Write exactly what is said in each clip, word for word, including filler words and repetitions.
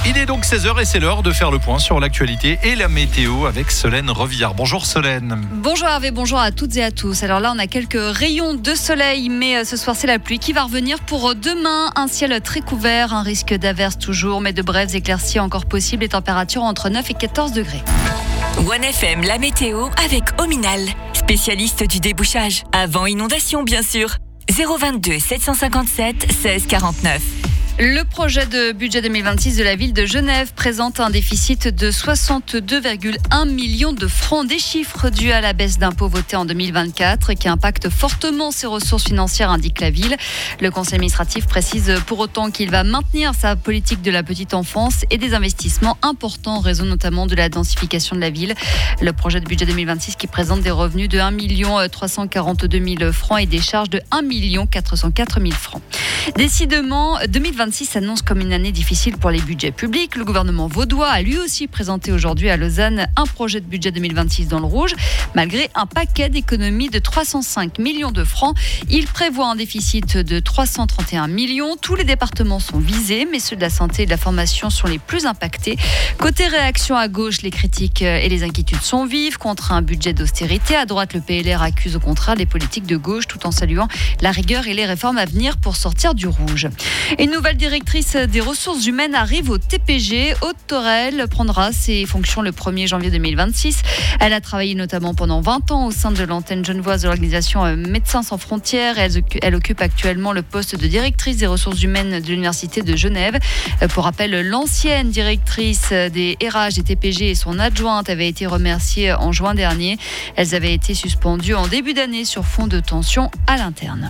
Il est donc seize heures et c'est l'heure de faire le point sur l'actualité et la météo avec Solène Revillard. Bonjour Solène. Bonjour Hervé, bonjour à toutes et à tous. Alors là, on a quelques rayons de soleil, mais ce soir, c'est la pluie qui va revenir pour demain. Un ciel très couvert, un risque d'averse toujours, mais de brèves éclaircies encore possibles et températures entre neuf et quatorze degrés. One F M, la météo avec Ominal, spécialiste du débouchage. Avant inondation, bien sûr. zéro vingt-deux sept cent cinquante-sept seize quarante-neuf. Le projet de budget deux mille vingt-six de la ville de Genève présente un déficit de soixante-deux virgule un millions de francs. Des chiffres dus à la baisse d'impôts votée en deux mille vingt-quatre et qui impactent fortement ses ressources financières, indique la ville. Le conseil administratif précise pour autant qu'il va maintenir sa politique de la petite enfance et des investissements importants en raison notamment de la densification de la ville. Le projet de budget deux mille vingt-six qui présente des revenus de un million trois cent quarante-deux mille francs et des charges de un million quatre cent quatre mille francs. Décidément, deux mille vingt-six s'annonce comme une année difficile pour les budgets publics. Le gouvernement vaudois a lui aussi présenté aujourd'hui à Lausanne un projet de budget deux mille vingt-six dans le rouge. Malgré un paquet d'économies de trois cent cinq millions de francs, il prévoit un déficit de trois cent trente et un millions. Tous les départements sont visés, mais ceux de la santé et de la formation sont les plus impactés. Côté réaction à gauche, les critiques et les inquiétudes sont vives contre un budget d'austérité. À droite, le P L R accuse au contraire les politiques de gauche tout en saluant la rigueur et les réformes à venir pour sortir du rouge. Une nouvelle directrice des ressources humaines arrive au T P G. Aude Torel prendra ses fonctions le premier janvier deux mille vingt-six. Elle a travaillé notamment pendant vingt ans au sein de l'antenne genevoise de l'organisation Médecins sans frontières. Elle, elle occupe actuellement le poste de directrice des ressources humaines de l'Université de Genève. Pour rappel, l'ancienne directrice des R H des T P G et son adjointe avaient été remerciées en juin dernier. Elles avaient été suspendues en début d'année sur fond de tension à l'interne.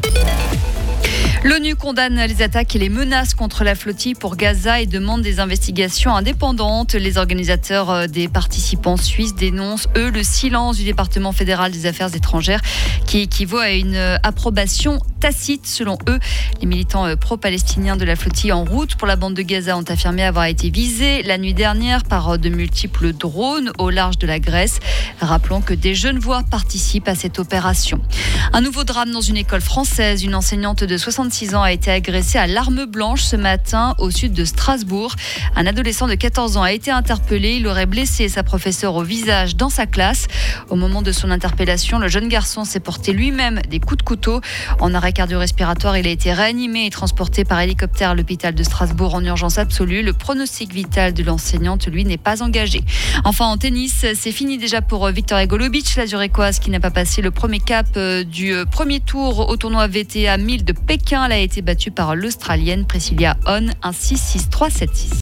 L'ONU condamne les attaques et les menaces contre la flottille pour Gaza et demande des investigations indépendantes. Les organisateurs des participants suisses dénoncent, eux, le silence du département fédéral des affaires étrangères qui équivaut à une approbation tacite. Selon eux, les militants pro-palestiniens de la flottille en route pour la bande de Gaza ont affirmé avoir été visés la nuit dernière par de multiples drones au large de la Grèce. Rappelons que des Genevois participent à cette opération. Un nouveau drame dans une école française. Une enseignante de soixante-six ans a été agressée à l'arme blanche ce matin au sud de Strasbourg. Un adolescent de quatorze ans a été interpellé. Il aurait blessé sa professeure au visage dans sa classe. Au moment de son interpellation, le jeune garçon s'est porté lui-même des coups de couteau. En arrêt cardio-respiratoire, il a été réanimé et transporté par hélicoptère à l'hôpital de Strasbourg en urgence absolue. Le pronostic vital de l'enseignante, lui, n'est pas engagé. Enfin, en tennis, c'est fini déjà pour Victoria Golubic, la Zurichoise qui n'a pas passé le premier cap du premier tour au tournoi V T A mille de Pékin. Elle a été battue par l'Australienne Priscilla Hon, un six six trois sept six.